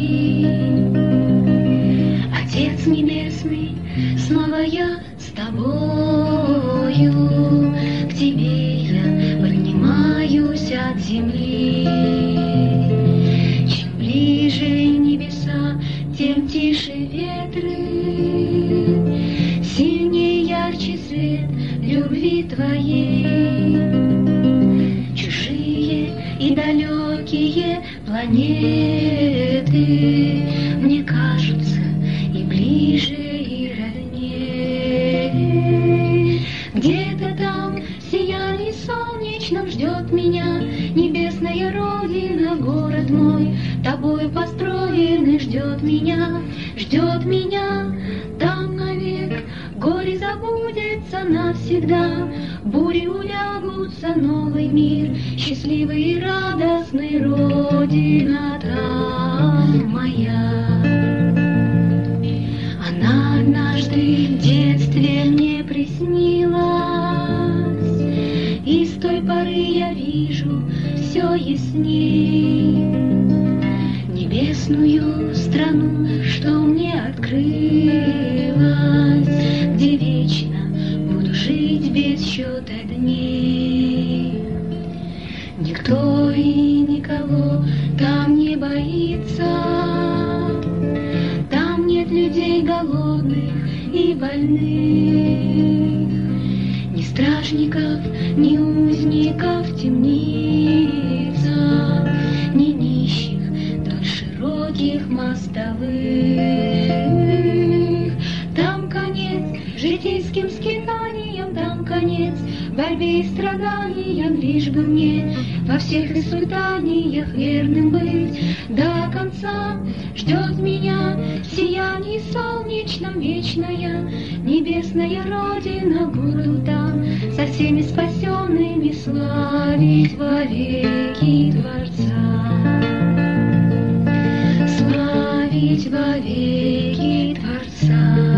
Отец Небесный, снова я с Тобою, к Тебе я поднимаюсь от земли. Чем ближе небеса, тем тише ветры, сильнее, ярче свет любви Твоей. Чужие и далекие планеты мне кажутся и ближе, и роднее. Где-то там в сиянии солнечном ждет меня небесная родина, город мой, Тобой построенный ждет меня там навек. Горе забудется навсегда, бури улягутся, новый мир, счастливый и радостный, родина там моя. Она однажды в детстве мне приснилась, и с той поры я вижу все ясней. Небесную страну, что мне открылась, где вечно буду жить без счета дней. Никто и никого там не боится, там нет людей голодных и больных, ни стражников, ни узников в темницах, ни нищих вдоль широких мостовых. Там конец житейским скитаниям, там конец борьбе и страданиям, лишь бы мне во всех испытаниях верным быть до конца. Ждет меня в сиянии солнечном вечная небесная родина, буду там со всеми спасенными славить вовеки Творца, славить вовеки Творца.